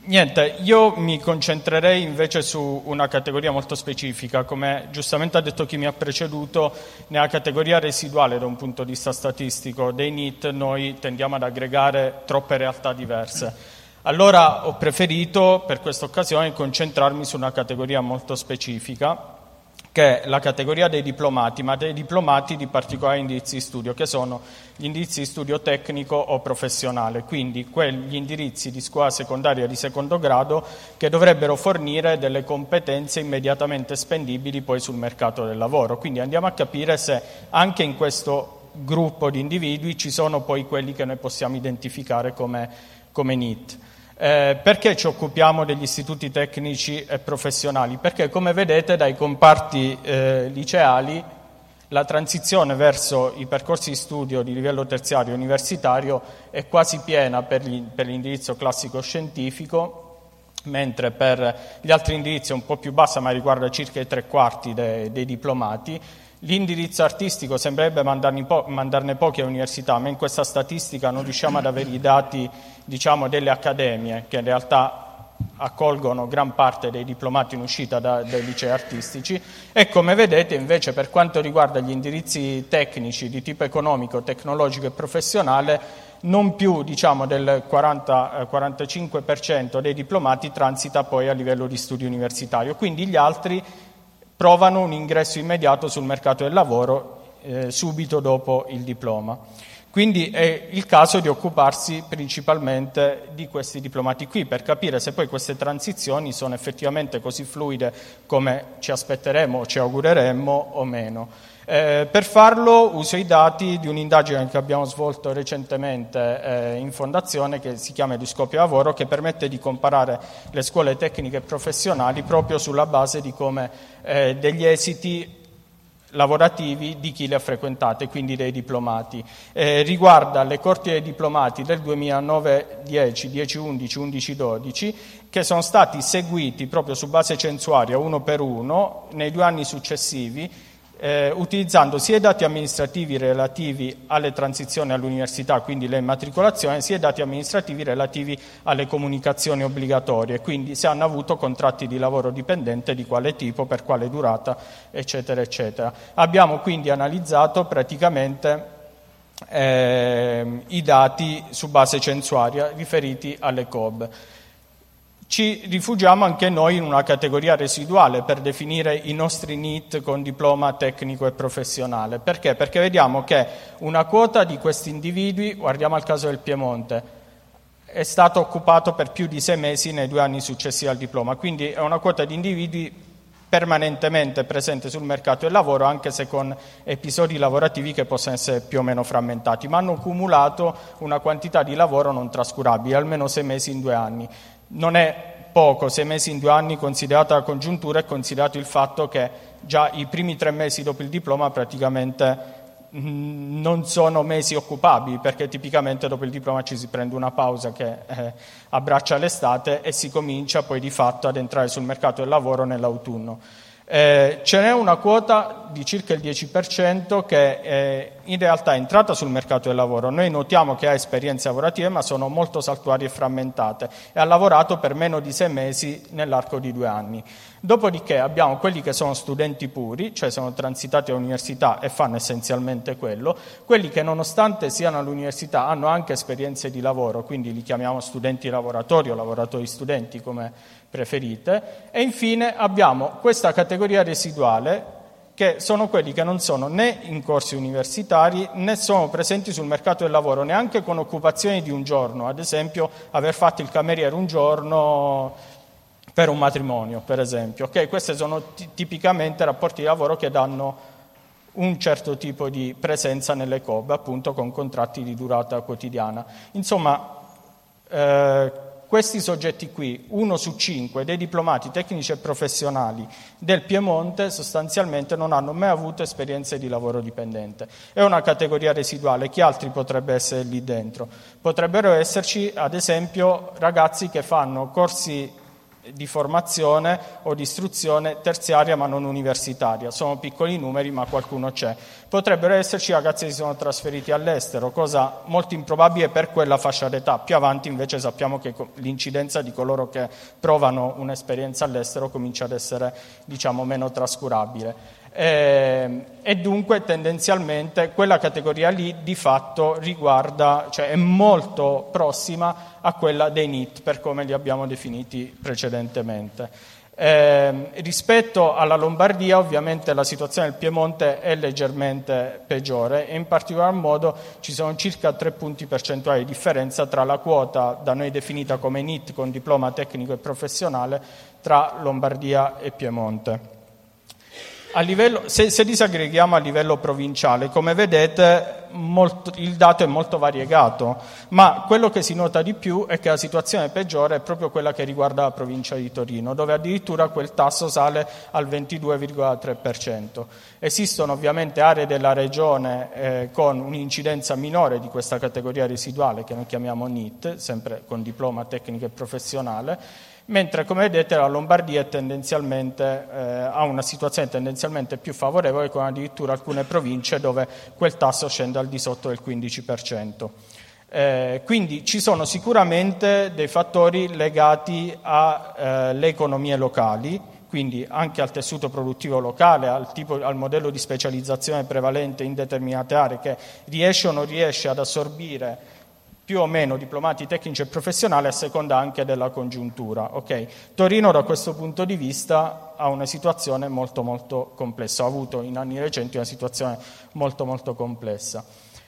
Niente, io mi concentrerei invece su una categoria molto specifica, come giustamente ha detto chi mi ha preceduto. Nella categoria residuale da un punto di vista statistico dei NEET noi tendiamo ad aggregare troppe realtà diverse. Allora ho preferito per questa occasione concentrarmi su una categoria molto specifica, che è la categoria dei diplomati, ma dei diplomati di particolari indirizzi di studio, che sono gli indirizzi di studio tecnico o professionale, quindi quegli indirizzi di scuola secondaria di secondo grado che dovrebbero fornire delle competenze immediatamente spendibili poi sul mercato del lavoro. Quindi andiamo a capire se anche in questo gruppo di individui ci sono poi quelli che noi possiamo identificare come NEET. Perché ci occupiamo degli istituti tecnici e professionali? Perché, come vedete, dai comparti liceali la transizione verso i percorsi di studio di livello terziario e universitario è quasi piena per l'indirizzo classico scientifico, mentre per gli altri indirizzi è un po' più bassa, ma riguarda circa i 3/4 dei diplomati. L'indirizzo artistico sembrerebbe mandarne pochi all'università, ma in questa statistica non riusciamo ad avere i dati, diciamo, delle accademie, che in realtà accolgono gran parte dei diplomati in uscita dai licei artistici. E come vedete invece per quanto riguarda gli indirizzi tecnici di tipo economico, tecnologico e professionale, non più, diciamo, del 40-45% dei diplomati transita poi a livello di studio universitario, quindi gli altri provano un ingresso immediato sul mercato del lavoro subito dopo il diploma. Quindi è il caso di occuparsi principalmente di questi diplomati qui, per capire se poi queste transizioni sono effettivamente così fluide come ci aspetteremmo o ci augureremmo o meno. Per farlo uso i dati di un'indagine che abbiamo svolto recentemente in fondazione, che si chiama Eduscopio Lavoro, che permette di comparare le scuole tecniche e professionali proprio sulla base di come degli esiti lavorativi di chi le ha frequentate, quindi dei diplomati. Riguarda le corti dei diplomati del 2009-10, 10-11, 11-12, che sono stati seguiti proprio su base censuaria uno per uno nei 2 anni successivi, utilizzando sia i dati amministrativi relativi alle transizioni all'università, quindi le immatricolazioni, sia i dati amministrativi relativi alle comunicazioni obbligatorie, quindi se hanno avuto contratti di lavoro dipendente, di quale tipo, per quale durata, eccetera, eccetera. Abbiamo quindi analizzato praticamente i dati su base censuaria riferiti alle COB. Ci rifugiamo anche noi in una categoria residuale per definire i nostri NEET con diploma tecnico e professionale. Perché? Perché vediamo che una quota di questi individui, guardiamo al caso del Piemonte, è stato occupato per più di 6 mesi nei 2 anni successivi al diploma, quindi è una quota di individui permanentemente presente sul mercato del lavoro, anche se con episodi lavorativi che possono essere più o meno frammentati, ma hanno cumulato una quantità di lavoro non trascurabile, almeno 6 mesi in 2 anni. Non è poco, 6 mesi in 2 anni, considerata la congiuntura e considerato il fatto che già i primi 3 mesi dopo il diploma praticamente non sono mesi occupabili, perché tipicamente dopo il diploma ci si prende una pausa che abbraccia l'estate e si comincia poi di fatto ad entrare sul mercato del lavoro nell'autunno. Ce n'è una quota di circa il 10% che in realtà è entrata sul mercato del lavoro. Noi notiamo che ha esperienze lavorative, ma sono molto saltuarie e frammentate, e ha lavorato per meno di 6 mesi nell'arco di 2 anni. Dopodiché abbiamo quelli che sono studenti puri, cioè sono transitati all'università e fanno essenzialmente quello, quelli che nonostante siano all'università hanno anche esperienze di lavoro, quindi li chiamiamo studenti lavoratori o lavoratori studenti come preferite, e infine abbiamo questa categoria residuale che sono quelli che non sono né in corsi universitari né sono presenti sul mercato del lavoro, neanche con occupazioni di un giorno, ad esempio aver fatto il cameriere un giorno per un matrimonio, per esempio. Okay? Questi sono tipicamente rapporti di lavoro che danno un certo tipo di presenza nelle COB, appunto con contratti di durata quotidiana. Insomma, questi soggetti qui, 1 su 5 dei diplomati tecnici e professionali del Piemonte, sostanzialmente non hanno mai avuto esperienze di lavoro dipendente. È una categoria residuale. Chi altri potrebbe essere lì dentro? Potrebbero esserci, ad esempio, ragazzi che fanno corsi di formazione o di istruzione terziaria ma non universitaria. Sono piccoli numeri, ma qualcuno c'è. Potrebbero esserci ragazzi che si sono trasferiti all'estero, cosa molto improbabile per quella fascia d'età. Più avanti invece sappiamo che l'incidenza di coloro che provano un'esperienza all'estero comincia ad essere, diciamo, meno trascurabile. E dunque tendenzialmente quella categoria lì di fatto riguarda, cioè è molto prossima a quella dei NEET per come li abbiamo definiti precedentemente. Rispetto alla Lombardia ovviamente la situazione del Piemonte è leggermente peggiore e in particolar modo ci sono circa 3 punti percentuali di differenza tra la quota da noi definita come NEET con diploma tecnico e professionale tra Lombardia e Piemonte. A livello, se disaggreghiamo a livello provinciale, come vedete il dato è molto variegato, ma quello che si nota di più è che la situazione peggiore è proprio quella che riguarda la provincia di Torino, dove addirittura quel tasso sale al 22,3%. Esistono ovviamente aree della regione con un'incidenza minore di questa categoria residuale che noi chiamiamo NEET, sempre con diploma tecnico e professionale, mentre come vedete la Lombardia è tendenzialmente, ha una situazione tendenzialmente più favorevole, con addirittura alcune province dove quel tasso scende al di sotto del 15%. Quindi ci sono sicuramente dei fattori legati alle economie locali, quindi anche al tessuto produttivo locale, al modello di specializzazione prevalente in determinate aree che riesce o non riesce ad assorbire più o meno diplomati tecnici e professionali a seconda anche della congiuntura. Okay? Torino da questo punto di vista ha una situazione molto molto complessa, ha avuto in anni recenti una situazione molto molto complessa.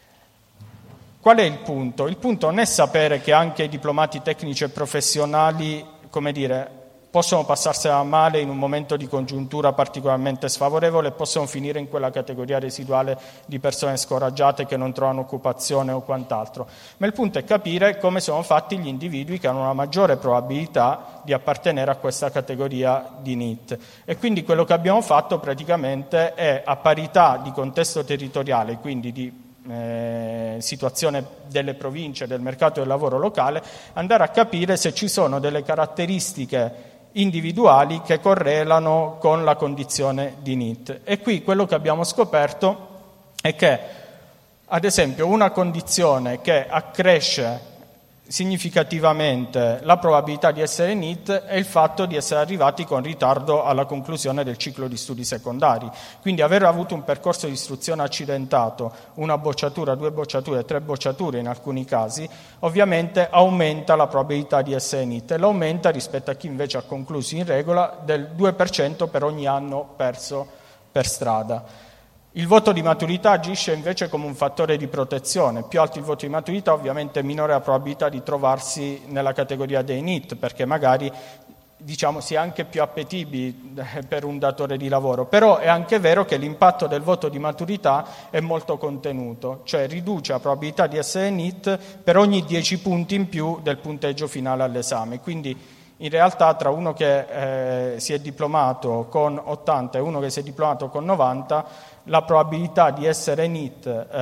Qual è il punto? Il punto non è sapere che anche i diplomati tecnici e professionali, come dire, possono passarsela male in un momento di congiuntura particolarmente sfavorevole e possono finire in quella categoria residuale di persone scoraggiate che non trovano occupazione o quant'altro. Ma il punto è capire come sono fatti gli individui che hanno una maggiore probabilità di appartenere a questa categoria di NEET. E quindi quello che abbiamo fatto praticamente è, a parità di contesto territoriale, quindi di situazione delle province, del mercato del lavoro locale, andare a capire se ci sono delle caratteristiche individuali che correlano con la condizione di NEET. E qui quello che abbiamo scoperto è che, ad esempio, una condizione che accresce significativamente la probabilità di essere NEET è il fatto di essere arrivati con ritardo alla conclusione del ciclo di studi secondari. Quindi aver avuto un percorso di istruzione accidentato, una bocciatura, 2 bocciature, 3 bocciature in alcuni casi, ovviamente aumenta la probabilità di essere NEET e l'aumenta rispetto a chi invece ha concluso in regola del 2% per ogni anno perso per strada. Il voto di maturità agisce invece come un fattore di protezione. Più alto il voto di maturità, ovviamente minore la probabilità di trovarsi nella categoria dei NEET, perché magari si è anche più appetibili per un datore di lavoro. Però è anche vero che l'impatto del voto di maturità è molto contenuto, cioè riduce la probabilità di essere NEET per ogni 10 punti in più del punteggio finale all'esame. Quindi in realtà tra uno che si è diplomato con 80 e uno che si è diplomato con 90, la probabilità di essere NEET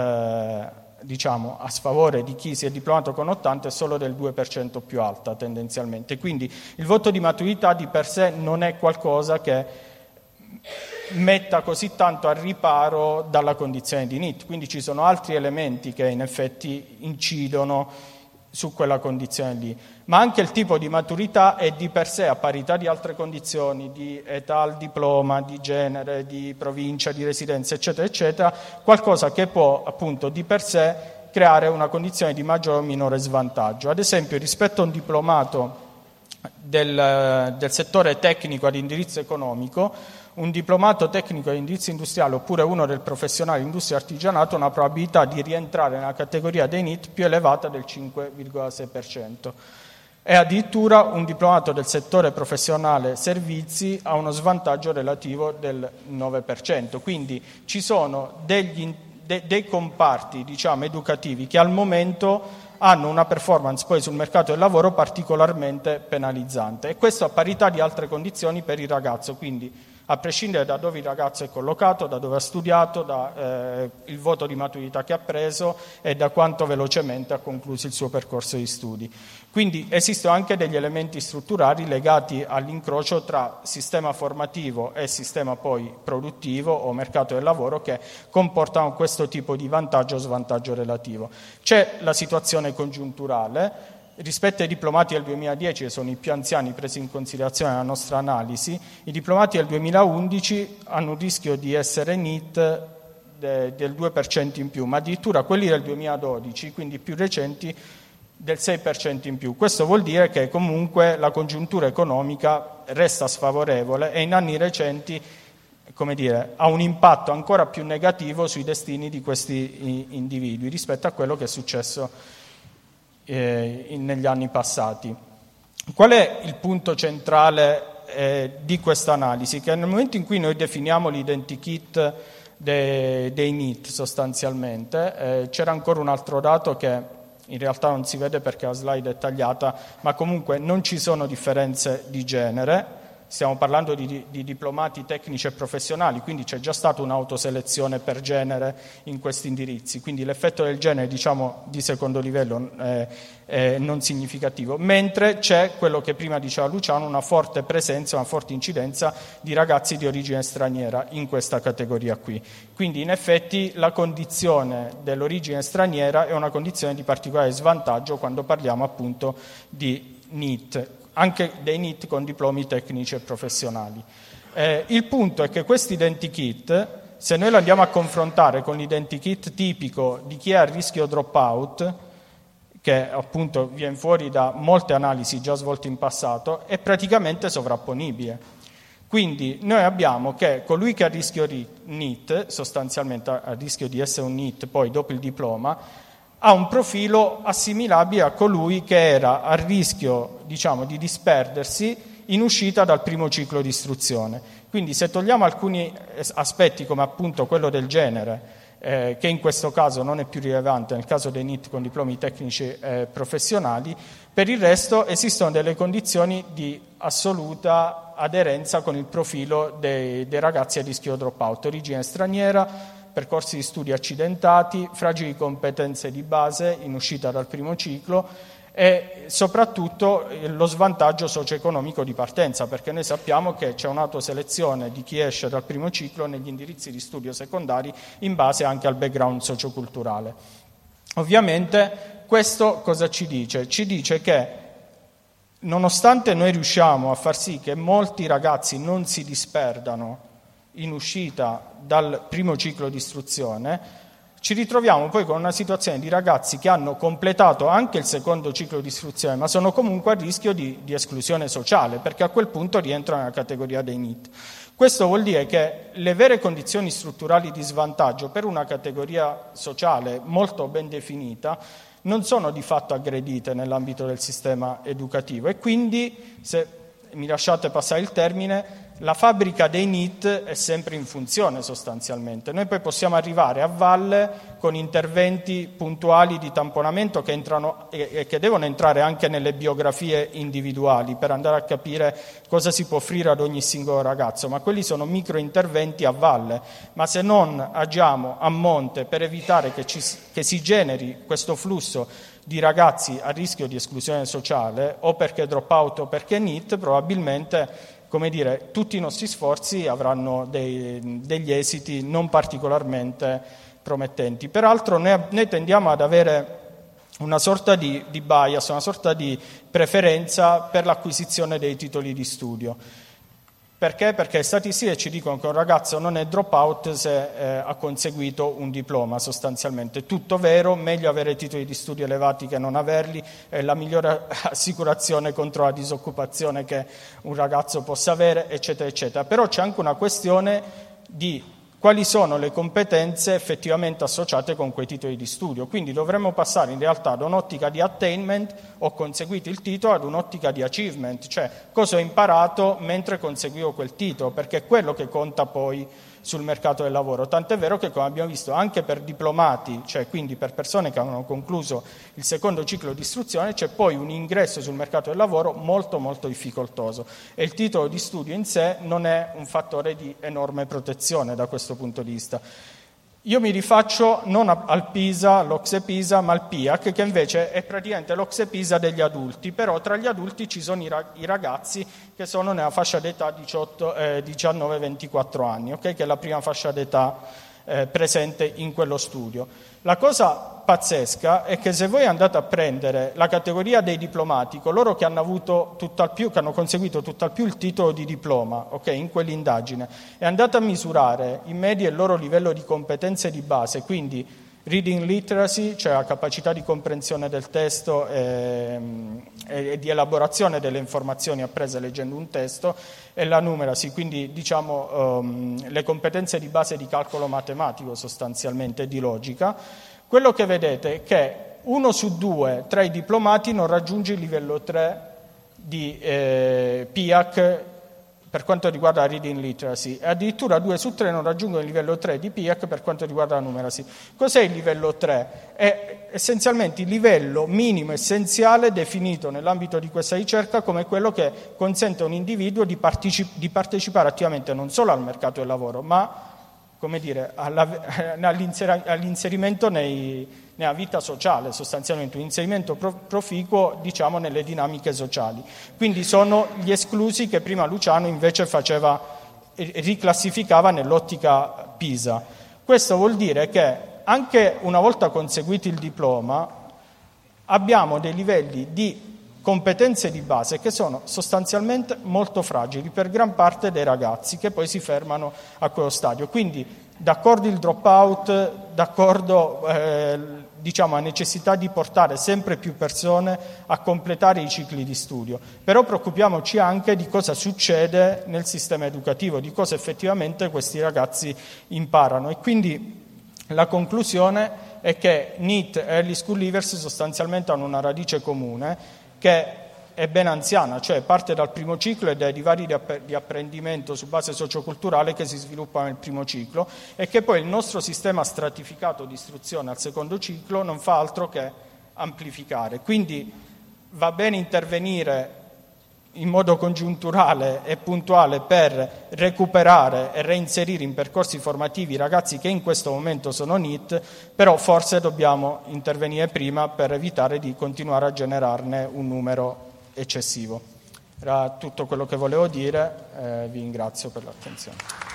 a sfavore di chi si è diplomato con 80 è solo del 2% più alta tendenzialmente. Quindi il voto di maturità di per sé non è qualcosa che metta così tanto al riparo dalla condizione di NEET, quindi ci sono altri elementi che in effetti incidono su quella condizione lì, ma anche il tipo di maturità è di per sé, a parità di altre condizioni, di età al diploma, di genere, di provincia, di residenza, eccetera, eccetera, qualcosa che può appunto di per sé creare una condizione di maggiore o minore svantaggio. Ad esempio, rispetto a un diplomato del settore tecnico ad indirizzo economico, un diplomato tecnico ad indirizzo industriale oppure uno del professionale industria e artigianato ha una probabilità di rientrare nella categoria dei NEET più elevata del 5,6%. E addirittura un diplomato del settore professionale servizi ha uno svantaggio relativo del 9%. Quindi ci sono dei comparti, educativi che al momento hanno una performance poi sul mercato del lavoro particolarmente penalizzante, e questo a parità di altre condizioni per il ragazzo. Quindi a prescindere da dove il ragazzo è collocato, da dove ha studiato, da il voto di maturità che ha preso e da quanto velocemente ha concluso il suo percorso di studi. Quindi esistono anche degli elementi strutturali legati all'incrocio tra sistema formativo e sistema poi produttivo o mercato del lavoro che comportano questo tipo di vantaggio o svantaggio relativo. C'è la situazione congiunturale. Rispetto ai diplomati del 2010, che sono i più anziani presi in considerazione nella nostra analisi, i diplomati del 2011 hanno un rischio di essere NEET del 2% in più, ma addirittura quelli del 2012, quindi più recenti, del 6% in più. Questo vuol dire che comunque la congiuntura economica resta sfavorevole e in anni recenti, come dire, ha un impatto ancora più negativo sui destini di questi individui rispetto a quello che è successo negli anni passati. Qual è il punto centrale di questa analisi? Che nel momento in cui noi definiamo l'identikit dei NEET sostanzialmente, c'era ancora un altro dato che in realtà non si vede perché la slide è tagliata, ma comunque non ci sono differenze di genere. Stiamo parlando di diplomati tecnici e professionali, quindi c'è già stata un'autoselezione per genere in questi indirizzi, quindi l'effetto del genere, diciamo, di secondo livello è non significativo, mentre c'è quello che prima diceva Luciano, una forte presenza, una forte incidenza di ragazzi di origine straniera in questa categoria qui. Quindi in effetti la condizione dell'origine straniera è una condizione di particolare svantaggio quando parliamo appunto di NEET, anche dei NEET con diplomi tecnici e professionali. Il punto è che questo identikit, se noi lo andiamo a confrontare con l'identikit tipico di chi è a rischio dropout, che appunto viene fuori da molte analisi già svolte in passato, è praticamente sovrapponibile. Quindi noi abbiamo che colui che è a rischio NEET, sostanzialmente a rischio di essere un NEET poi dopo il diploma, ha un profilo assimilabile a colui che era a rischio, diciamo, di disperdersi in uscita dal primo ciclo di istruzione. Quindi se togliamo alcuni aspetti come appunto quello del genere, che in questo caso non è più rilevante nel caso dei NEET con diplomi tecnici professionali, per il resto esistono delle condizioni di assoluta aderenza con il profilo dei ragazzi a rischio dropout, origine straniera, percorsi di studi accidentati, fragili competenze di base in uscita dal primo ciclo e soprattutto lo svantaggio socio-economico di partenza, perché noi sappiamo che c'è un'autoselezione di chi esce dal primo ciclo negli indirizzi di studio secondari in base anche al background socioculturale. Ovviamente questo cosa ci dice? Ci dice che nonostante noi riusciamo a far sì che molti ragazzi non si disperdano in uscita dal primo ciclo di istruzione, ci ritroviamo poi con una situazione di ragazzi che hanno completato anche il secondo ciclo di istruzione, ma sono comunque a rischio di esclusione sociale, perché a quel punto rientrano nella categoria dei NEET. Questo vuol dire che le vere condizioni strutturali di svantaggio per una categoria sociale molto ben definita non sono di fatto aggredite nell'ambito del sistema educativo e quindi, se mi lasciate passare il termine, la fabbrica dei NEET è sempre in funzione sostanzialmente. Noi poi possiamo arrivare a valle con interventi puntuali di tamponamento che entrano e che devono entrare anche nelle biografie individuali per andare a capire cosa si può offrire ad ogni singolo ragazzo, ma quelli sono micro interventi a valle. Ma se non agiamo a monte per evitare che si generi questo flusso di ragazzi a rischio di esclusione sociale, o perché dropout o perché NEET, probabilmente, come dire, tutti i nostri sforzi avranno degli esiti non particolarmente promettenti. Peraltro noi tendiamo ad avere una sorta di bias, una sorta di preferenza per l'acquisizione dei titoli di studio. Perché? Perché le statistiche ci dicono che un ragazzo non è dropout se ha conseguito un diploma sostanzialmente. Tutto vero, meglio avere titoli di studio elevati che non averli, è la migliore assicurazione contro la disoccupazione che un ragazzo possa avere, eccetera, eccetera. Però c'è anche una questione di quali sono le competenze effettivamente associate con quei titoli di studio. Quindi dovremmo passare in realtà da un'ottica di attainment, ho conseguito il titolo, ad un'ottica di achievement, cioè cosa ho imparato mentre conseguivo quel titolo, perché è quello che conta poi sul mercato del lavoro, tant'è vero che, come abbiamo visto, anche per diplomati, cioè quindi per persone che hanno concluso il secondo ciclo di istruzione, c'è poi un ingresso sul mercato del lavoro molto molto difficoltoso e il titolo di studio in sé non è un fattore di enorme protezione da questo punto di vista. Io mi rifaccio non al PISA, all'OCSE PISA, ma al PIAC, che invece è praticamente l'OCSE PISA degli adulti, però tra gli adulti ci sono i ragazzi che sono nella fascia d'età 19-24 anni, okay? Che è la prima fascia d'età presente in quello studio. La cosa pazzesca è che se voi andate a prendere la categoria dei diplomati, coloro che hanno avuto tutt'al più, che hanno conseguito tutt'al più il titolo di diploma, okay, in quell'indagine, e andate a misurare in media il loro livello di competenze di base, quindi reading literacy, cioè la capacità di comprensione del testo e di elaborazione delle informazioni apprese leggendo un testo, e la numeracy, quindi diciamo le competenze di base di calcolo matematico sostanzialmente, di logica, quello che vedete è che 1 su 2 tra i diplomati non raggiunge il livello 3 di PIAC per quanto riguarda la reading literacy, e addirittura 2 su 3 non raggiungono il livello 3 di PIAC per quanto riguarda la numeracy. Cos'è il livello 3? È essenzialmente il livello minimo essenziale definito nell'ambito di questa ricerca come quello che consente a un individuo di partecipare attivamente non solo al mercato del lavoro, ma come dire, all'inserimento nella vita sociale, sostanzialmente un inserimento proficuo, diciamo, nelle dinamiche sociali. Quindi sono gli esclusi che prima Luciano invece riclassificava nell'ottica PISA. Questo vuol dire che anche una volta conseguito il diploma abbiamo dei livelli di competenze di base che sono sostanzialmente molto fragili per gran parte dei ragazzi che poi si fermano a quello stadio. Quindi d'accordo il drop out, d'accordo diciamo la necessità di portare sempre più persone a completare i cicli di studio, però preoccupiamoci anche di cosa succede nel sistema educativo, di cosa effettivamente questi ragazzi imparano, e quindi la conclusione è che NEET e Early School Leavers sostanzialmente hanno una radice comune che è ben anziana, cioè parte dal primo ciclo e dai divari di apprendimento su base socioculturale che si sviluppano nel primo ciclo, e che poi il nostro sistema stratificato di istruzione al secondo ciclo non fa altro che amplificare. Quindi va bene intervenire in modo congiunturale e puntuale per recuperare e reinserire in percorsi formativi i ragazzi che in questo momento sono NEET, però forse dobbiamo intervenire prima per evitare di continuare a generarne un numero eccessivo. Era tutto quello che volevo dire, vi ringrazio per l'attenzione.